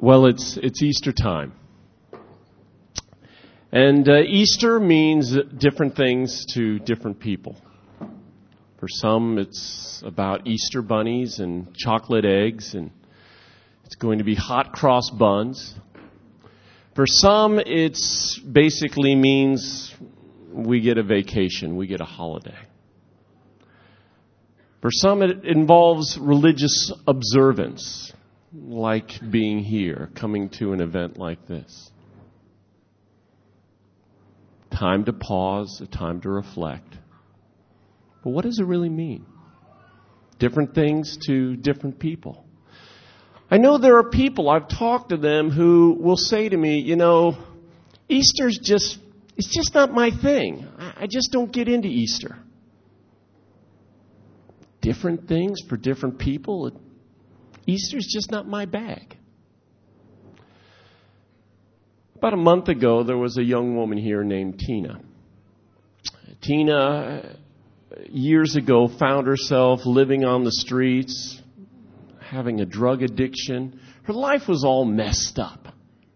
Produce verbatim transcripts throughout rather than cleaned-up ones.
Well, it's it's Easter time. And uh, Easter means different things to different people. For some, it's about Easter bunnies and chocolate eggs, and it's going to be hot cross buns. For some, it's basically means we get a vacation, we get a holiday. For some, it involves religious observance, like being here, coming to an event like this. Time to pause, a time to reflect. But what does it really mean? Different things to different people. I know there are people, I've talked to them, who will say to me, you know, Easter's just, it's just not my thing. I just don't get into Easter. Different things for different people. Easter's just not my bag. About a month ago, there was a young woman here named Tina. Tina, years ago, found herself living on the streets, having a drug addiction. Her life was all messed up.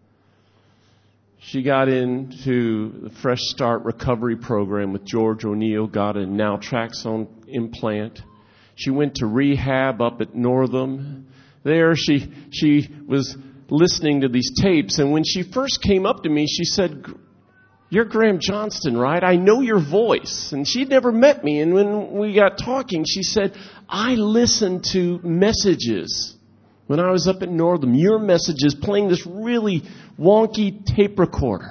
She got into the Fresh Start recovery program with George O'Neill, got a naltrexone implant. She went to rehab up at Northam. There she she was listening to these tapes, and when she first came up to me, she said, "You're Graham Johnston, right? I know your voice." And she'd never met me, and when we got talking, she said, "I listened to messages when I was up at Northam, your messages playing this really wonky tape recorder."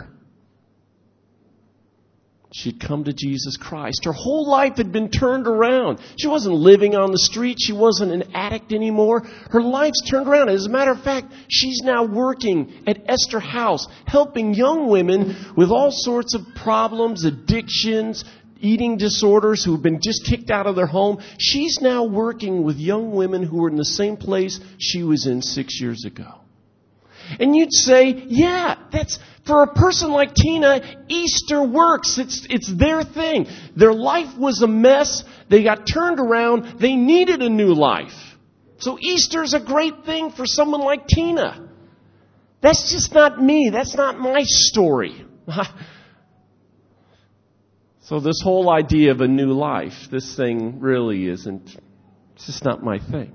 She'd come to Jesus Christ. Her whole life had been turned around. She wasn't living on the street. She wasn't an addict anymore. Her life's turned around. As a matter of fact, she's now working at Esther House, helping young women with all sorts of problems, addictions, eating disorders who've been just kicked out of their home. She's now working with young women who are in the same place she was in six years ago. And you'd say, yeah, that's, for a person like Tina, Easter works. It's, it's their thing. Their life was a mess. They got turned around. They needed a new life. So Easter's a great thing for someone like Tina. That's just not me. That's not my story. So this whole idea of a new life, this thing really isn't, it's just not my thing.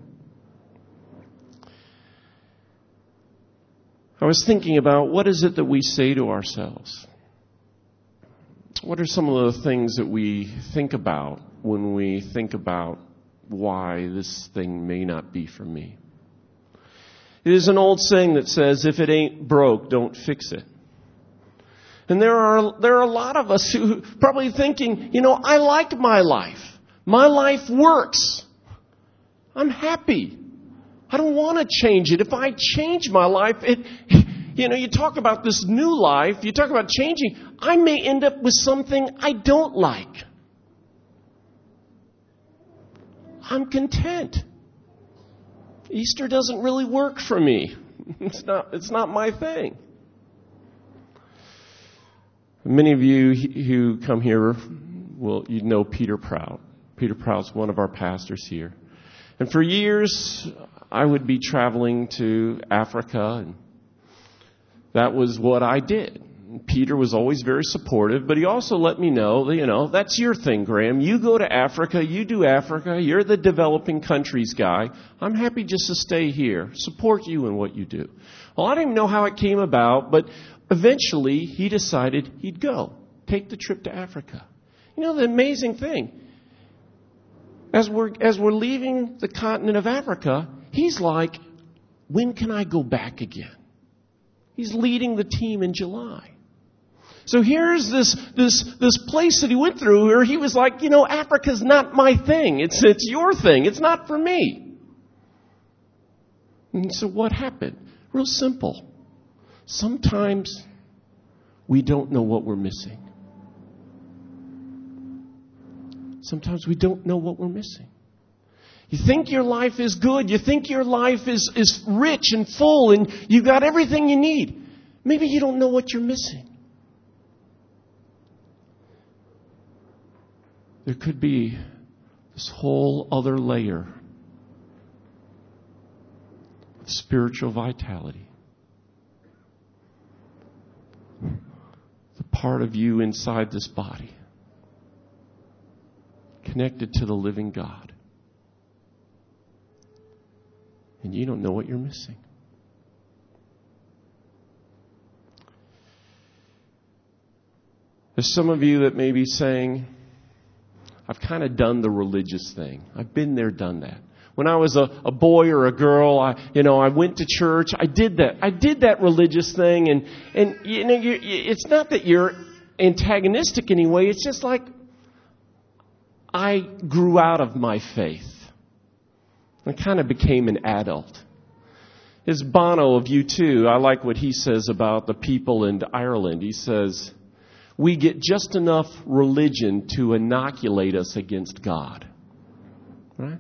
I was thinking about what is it that we say to ourselves? What are some of the things that we think about when we think about why this thing may not be for me? It is an old saying that says, if it ain't broke, don't fix it. And there are there are a lot of us who probably thinking, you know, I like my life. My life works. I'm happy. I don't want to change it. If I change my life, it, you know, you talk about this new life, you talk about changing, I may end up with something I don't like. I'm content. Easter doesn't really work for me. It's not, it's not my thing. Many of you who come here, well, you know Peter Prout. Peter Prout's one of our pastors here. And for years, I would be traveling to Africa, and that was what I did. Peter was always very supportive, but he also let me know that, you know, that's your thing, Graham. You go to Africa, you do Africa, you're the developing countries guy. I'm happy just to stay here, support you in what you do. Well, I didn't even know how it came about, but eventually he decided he'd go, take the trip to Africa. You know, the amazing thing, as we're, as we're leaving the continent of Africa, he's like, when can I go back again? He's leading the team in July. So here's this, this, this place that he went through where he was like, you know, Africa's not my thing. It's, it's your thing. It's not for me. And so what happened? Real simple. Sometimes we don't know what we're missing. Sometimes we don't know what we're missing. You think your life is good. You think your life is, is rich and full and you got everything you need. Maybe you don't know what you're missing. There could be this whole other layer of spiritual vitality. the part of you inside this body, connected to the living God. And you don't know what you're missing. There's some of you that may be saying, I've kind of done the religious thing. I've been there, done that. When I was a, a boy or a girl, I, you know, I went to church. I did that. I did that religious thing, and and you know, you, it's not that you're antagonistic anyway. It's just like I grew out of my faith. I kind of became an adult. It's Bono of U two. I like what he says about the people in Ireland. He says, we get just enough religion to inoculate us against God. Right?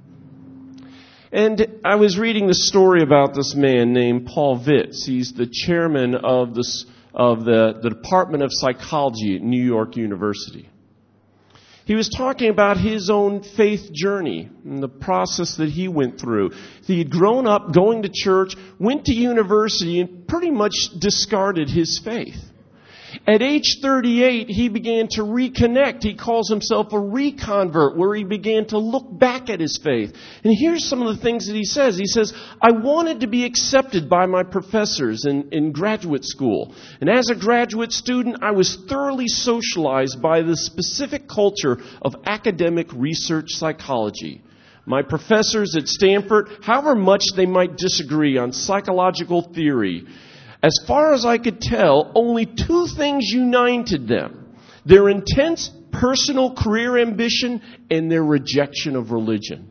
And I was reading the story about this man named Paul Vitz. He's the chairman of, this, of the, the Department of Psychology at New York University. He was talking about his own faith journey and the process that he went through. He had grown up going to church, went to university, and pretty much discarded his faith. At age thirty-eight, he began to reconnect. He calls himself a reconvert, where he began to look back at his faith. And here's some of the things that he says. He says, I wanted to be accepted by my professors in, in graduate school. And as a graduate student, I was thoroughly socialized by the specific culture of academic research psychology. My professors at Stanford, however much they might disagree on psychological theory, as far as I could tell, only two things united them: their intense personal career ambition and their rejection of religion.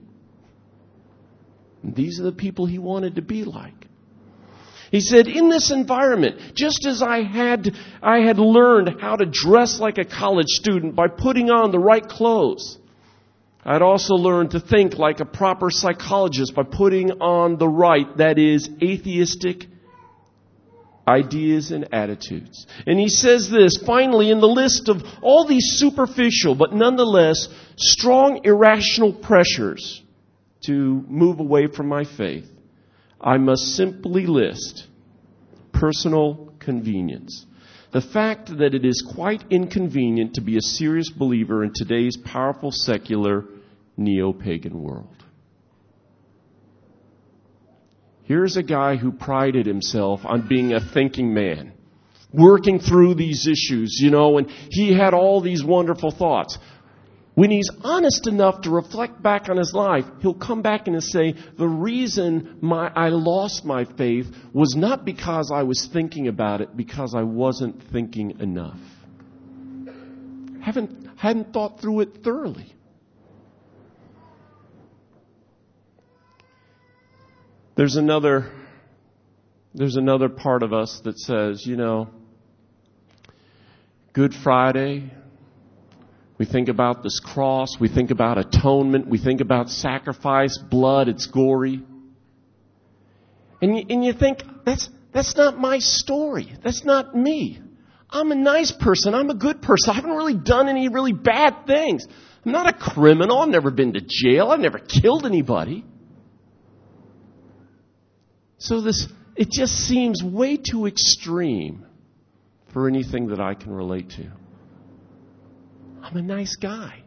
And these are the people he wanted to be like. He said, in this environment, just as I had, I had learned how to dress like a college student by putting on the right clothes, I'd also learned to think like a proper psychologist by putting on the right, that is, atheistic ideas and attitudes. And he says this, finally, in the list of all these superficial but nonetheless strong irrational pressures to move away from my faith, I must simply list personal convenience. The fact that it is quite inconvenient to be a serious believer in today's powerful secular neo-pagan world. Here's a guy who prided himself on being a thinking man, working through these issues, you know, and he had all these wonderful thoughts. When he's honest enough to reflect back on his life, he'll come back and say, the reason my, I lost my faith was not because I was thinking about it, because I wasn't thinking enough. Haven't, hadn't thought through it thoroughly. There's another, there's another part of us that says, you know, Good Friday, we think about this cross, we think about atonement, we think about sacrifice, blood, it's gory. And you, and you think, that's, that's not my story. That's not me. I'm a nice person. I'm a good person. I haven't really done any really bad things. I'm not a criminal. I've never been to jail. I've never killed anybody. So this, it just seems way too extreme for anything that I can relate to. I'm a nice guy.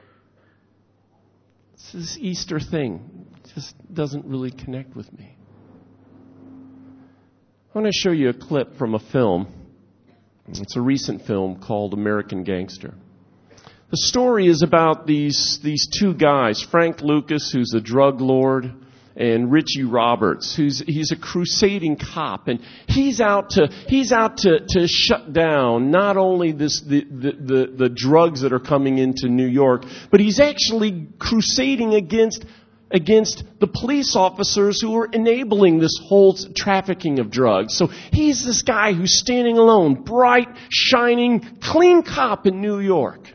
This Easter thing just doesn't really connect with me. I want to show you a clip from a film. It's a recent film called American Gangster. The story is about these, these two guys, Frank Lucas, who's a drug lord, and Richie Roberts, who's he's a crusading cop, and he's out to he's out to, to shut down not only this the, the, the, the drugs that are coming into New York, but he's actually crusading against against the police officers who are enabling this whole trafficking of drugs. So he's this guy who's standing alone, bright, shining, clean cop in New York.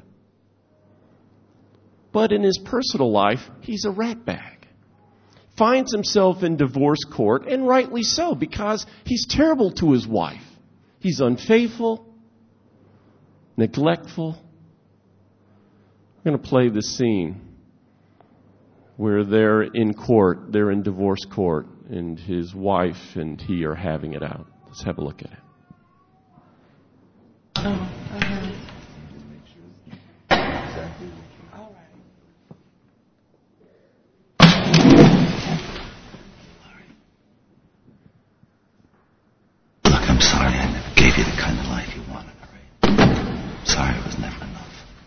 But in his personal life, he's a ratbag. Finds himself in divorce court, and rightly so, because he's terrible to his wife. He's unfaithful, neglectful. I'm going to play the scene where they're in court, they're in divorce court, and his wife and he are having it out. Let's have a look at it. Oh, uh-huh. All right. Look, I'm sorry I never gave you the kind of life you wanted, all right? Sorry it was never enough.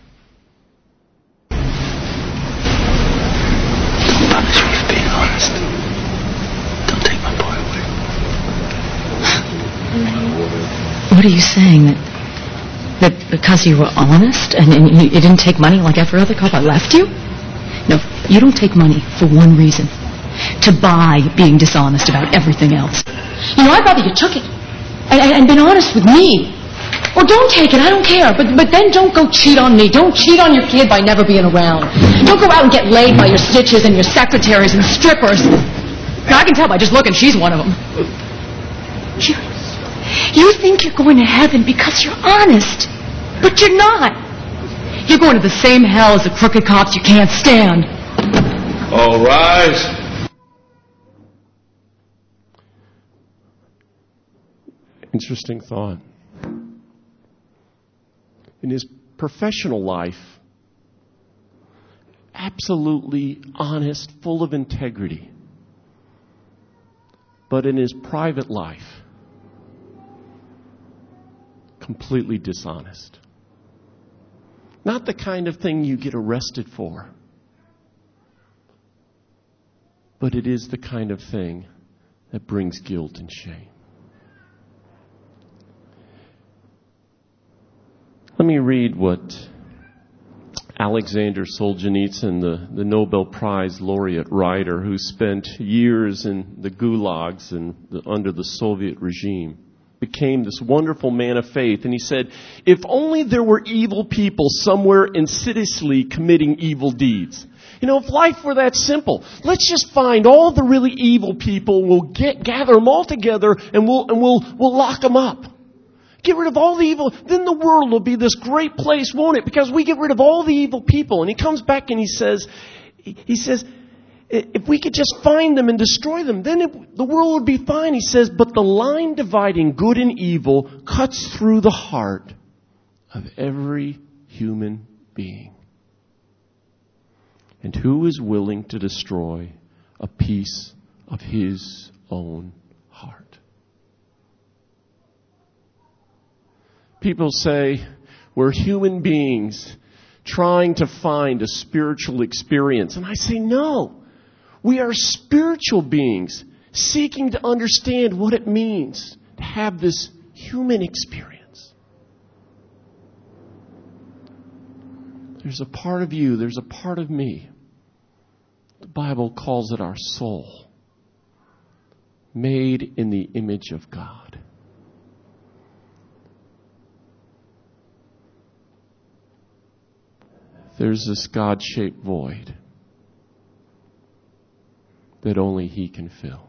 Don't punish me for being honest. Don't take my boy away. What are you saying? That that because you were honest and, and you, you didn't take money like every other cop, I left you? No, you don't take money for one reason. To buy being dishonest about everything else. You know, I'd rather you took it and, and, and been honest with me. Or don't take it, I don't care. But but then don't go cheat on me. Don't cheat on your kid by never being around. Don't go out and get laid by your stitches and your secretaries and strippers. Now, I can tell by just looking, she's one of them. You, you think you're going to heaven because you're honest. But you're not. You're going to the same hell as the crooked cops you can't stand. All rise. Interesting thought. In his professional life, absolutely honest, full of integrity. But in his private life, completely dishonest. Not the kind of thing you get arrested for. But it is the kind of thing that brings guilt and shame. Let me read what Alexander Solzhenitsyn, the, the Nobel Prize laureate writer who spent years in the gulags and the, under the Soviet regime, became this wonderful man of faith. And he said, if only there were evil people somewhere insidiously committing evil deeds. You know, if life were that simple, let's just find all the really evil people, we'll get, gather them all together, and we'll, and we'll, we'll lock them up. Get rid of all the evil. Then the world will be this great place, won't it? Because we get rid of all the evil people. And he comes back and he says, he says, if we could just find them and destroy them, then it, the world would be fine. He says, but the line dividing good and evil cuts through the heart of every human being. And who is willing to destroy a piece of his own heart? People say we're human beings trying to find a spiritual experience. And I say no. We are spiritual beings seeking to understand what it means to have this human experience. There's a part of you, there's a part of me. The Bible calls it our soul, made in the image of God. There's this God-shaped void that only He can fill.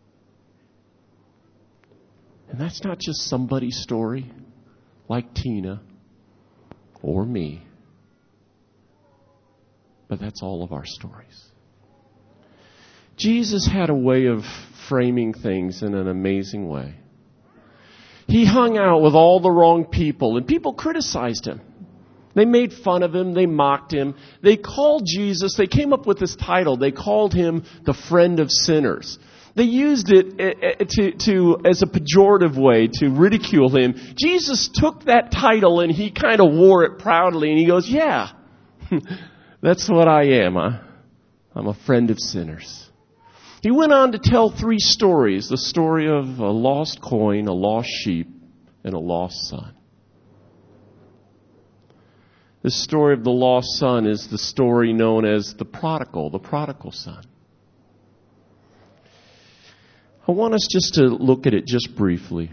And that's not just somebody's story like Tina or me, but that's all of our stories. Jesus had a way of framing things in an amazing way. He hung out with all the wrong people, and people criticized Him. They made fun of Him. They mocked Him. They called Jesus, they came up with this title. They called Him the friend of sinners. They used it to, to as a pejorative way to ridicule Him. Jesus took that title and He kind of wore it proudly. And He goes, yeah, that's what I am. Huh? I'm a friend of sinners. He went on to tell three stories. The story of a lost coin, a lost sheep, and a lost son. The story of the lost son is the story known as the prodigal, the prodigal son. I want us just to look at it just briefly.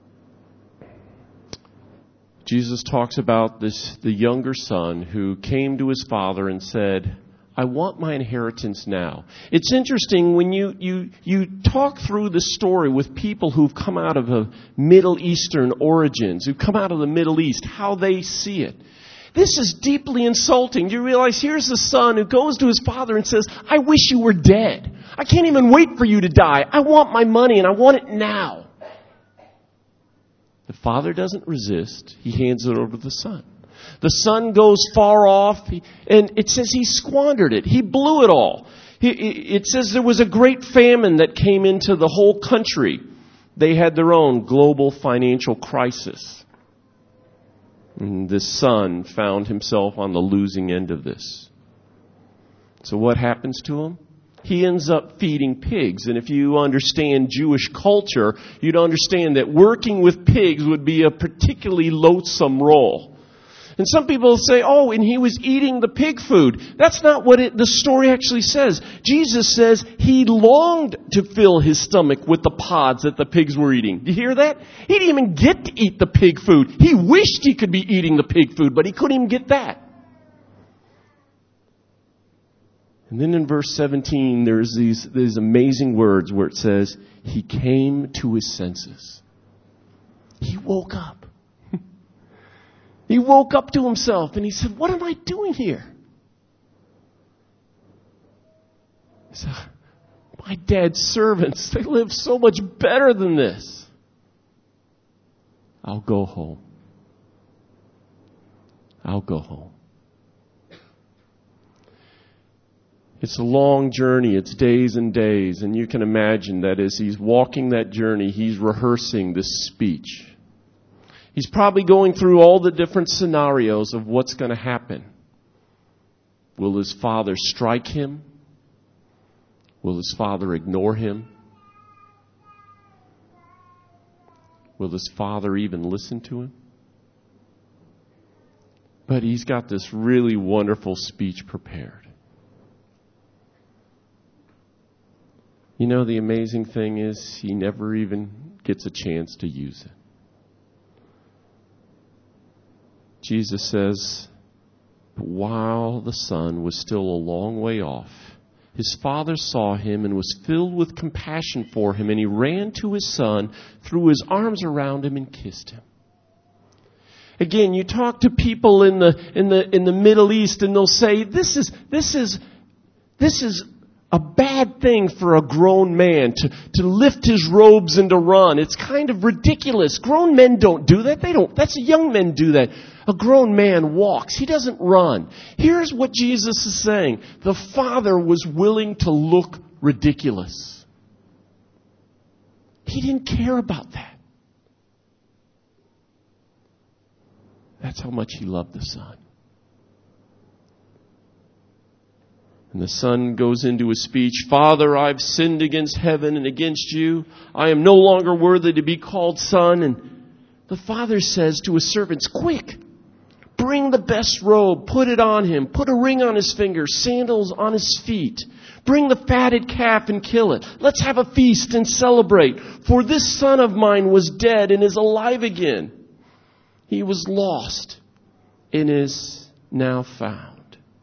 Jesus talks about this, the younger son who came to his father and said, I want my inheritance now. It's interesting when you, you, you talk through the story with people who've come out of a Middle Eastern origins, who've come out of the Middle East, how they see it. This is deeply insulting. You realize here's the son who goes to his father and says, I wish you were dead. I can't even wait for you to die. I want my money and I want it now. The Father doesn't resist. He hands it over to the Son. The Son goes far off, and it says he squandered it. He blew it all. It says there was a great famine that came into the whole country. They had their own global financial crisis. And this son found himself on the losing end of this. So what happens to him? He ends up feeding pigs. And if you understand Jewish culture, you'd understand that working with pigs would be a particularly loathsome role. And some people say, oh, and he was eating the pig food. That's not what it, the story actually says. Jesus says he longed to fill his stomach with the pods that the pigs were eating. Do you hear that? He didn't even get to eat the pig food. He wished he could be eating the pig food, but he couldn't even get that. And then in verse seventeen, there's these, these amazing words where it says, he came to his senses. He woke up. He woke up to himself and he said, what am I doing here? He said, my dad's servants, they live so much better than this. I'll go home. I'll go home. It's a long journey. It's days and days. And you can imagine that as he's walking that journey, he's rehearsing this speech. He's probably going through all the different scenarios of what's going to happen. Will his father strike him? Will his father ignore him? Will his father even listen to him? But he's got this really wonderful speech prepared. You know, the amazing thing is he never even gets a chance to use it. Jesus says, but while the son was still a long way off, his father saw him and was filled with compassion for him, and he ran to his son, threw his arms around him, and kissed him. Again, you talk to people in the in the in the Middle East, and they'll say, "This is this is this is a bad thing for a grown man to to lift his robes and to run. It's kind of ridiculous. Grown men don't do that. They don't. That's young men do that. A grown man walks. He doesn't run." Here's what Jesus is saying. The Father was willing to look ridiculous. He didn't care about that. That's how much he loved the Son. And the Son goes into his speech, "Father, I've sinned against heaven and against you. I am no longer worthy to be called son." And the Father says to his servants, "Quick, bring the best robe, put it on him, put a ring on his finger, sandals on his feet. Bring the fatted calf and kill it. Let's have a feast and celebrate. For this son of mine was dead and is alive again. He was lost and is now found."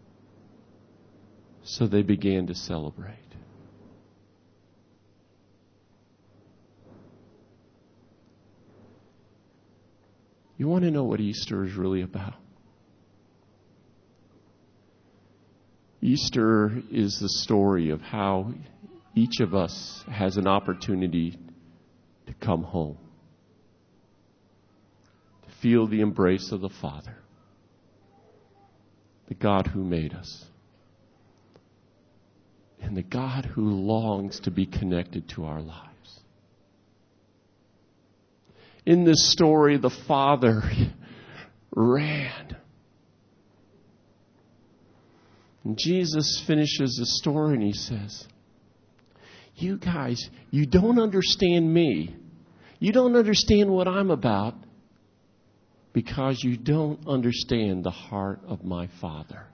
So they began to celebrate. You want to know what Easter is really about? Easter is the story of how each of us has an opportunity to come home, to feel the embrace of the Father, the God who made us, and the God who longs to be connected to our lives. In this story, the Father ran. And Jesus finishes the story and he says, "You guys, you don't understand me. You don't understand what I'm about because you don't understand the heart of my Father."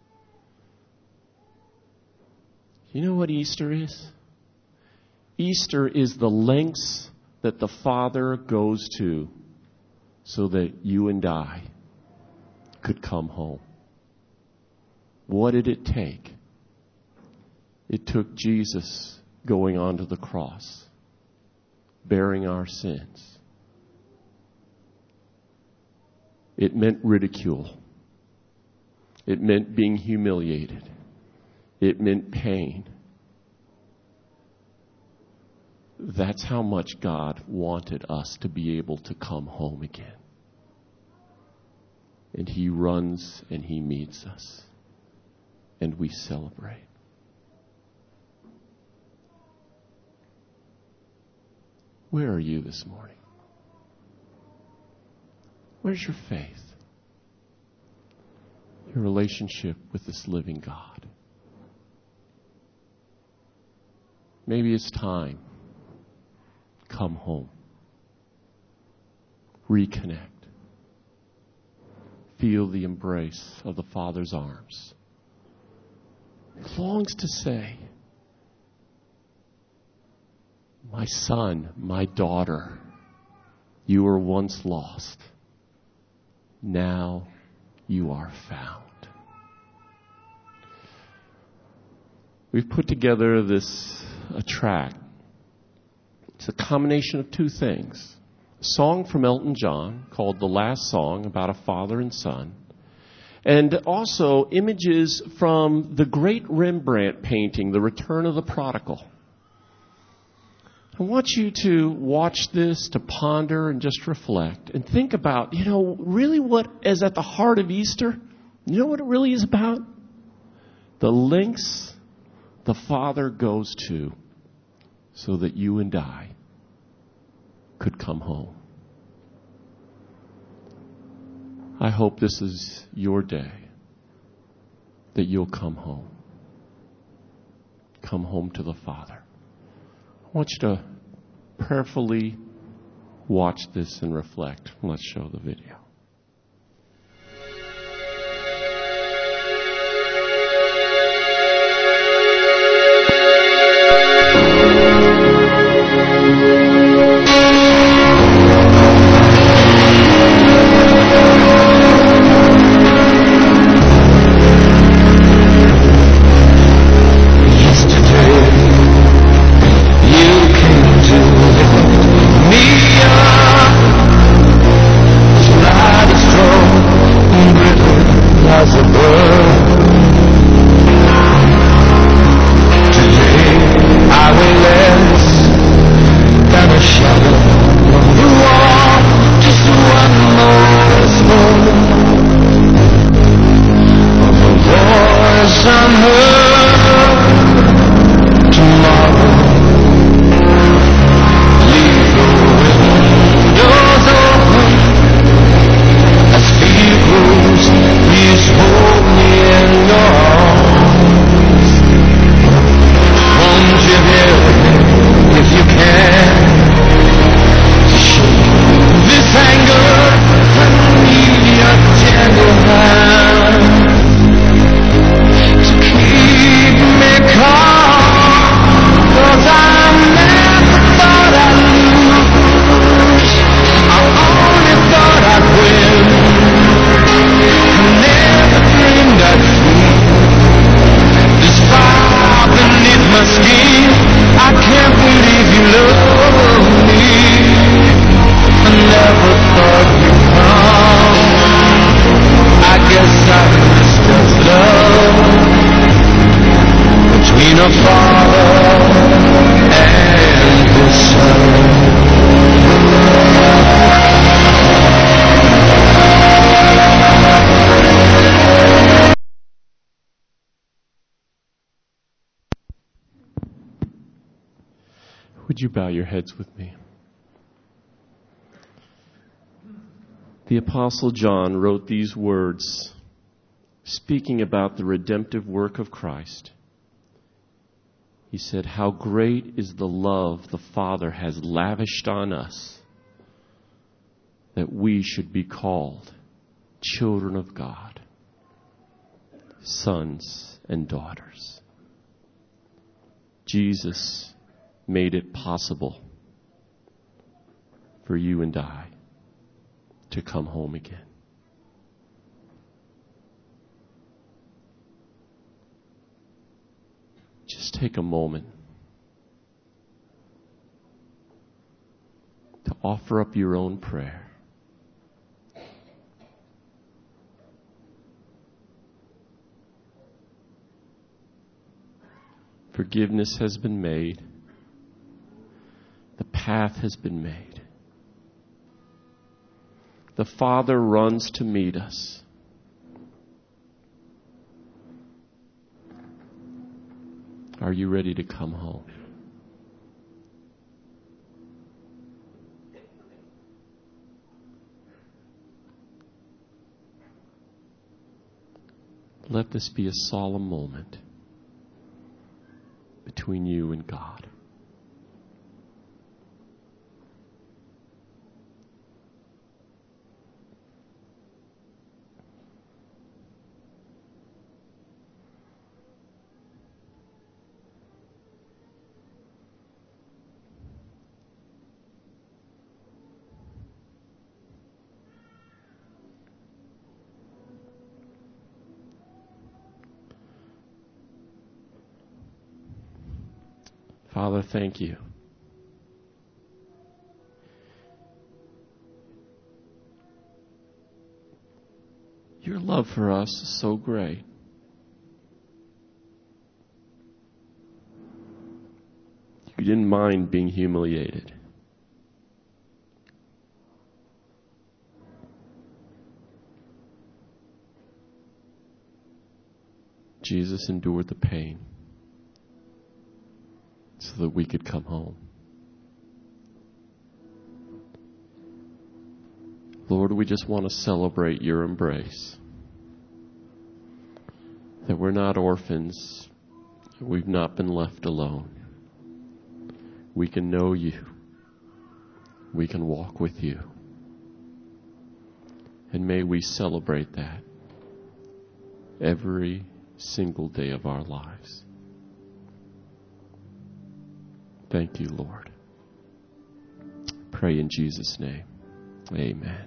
You know what Easter is? Easter is the lengths that the Father goes to so that you and I could come home. What did it take? It took Jesus going onto the cross, bearing our sins. It meant ridicule. It meant being humiliated. It meant pain. That's how much God wanted us to be able to come home again. And He runs and He meets us. And we celebrate. Where are you this morning? Where's your faith? Your relationship with this living God? Maybe it's time. Come home. Reconnect. Feel the embrace of the Father's arms. He longs to say, my son, my daughter, you were once lost. Now you are found. We've put together this a track. It's a combination of two things. A song from Elton John called The Last Song, about a father and son. And also images from the great Rembrandt painting, The Return of the Prodigal. I want you to watch this, to ponder and just reflect and think about, you know, really what is at the heart of Easter? You know what it really is about? The lengths the Father goes to so that you and I could come home. I hope this is your day, that you'll come home. Come home to the Father. I want you to prayerfully watch this and reflect. Let's show the video. Would you bow your heads with me? The Apostle John wrote these words, speaking about the redemptive work of Christ. He said, "How great is the love the Father has lavished on us, that we should be called children of God, sons and daughters." Jesus made it possible for you and I to come home again. Just take a moment to offer up your own prayer. Forgiveness has been made. path has been made. The Father runs to meet us. Are you ready to come home? Let this be a solemn moment between you and God. Father, thank you. Your love for us is so great. You didn't mind being humiliated. Jesus endured the pain so that we could come home. Lord, we just want to celebrate your embrace. That we're not orphans. We've not been left alone. We can know you. We can walk with you. And may we celebrate that every single day of our lives. Thank you, Lord. Pray in Jesus' name. Amen.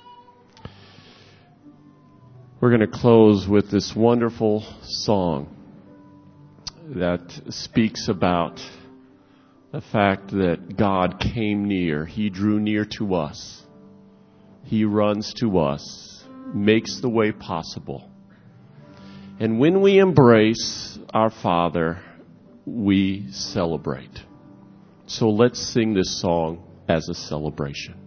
We're going to close with this wonderful song that speaks about the fact that God came near. He drew near to us. He runs to us, makes the way possible. And when we embrace our Father, we celebrate. So let's sing this song as a celebration.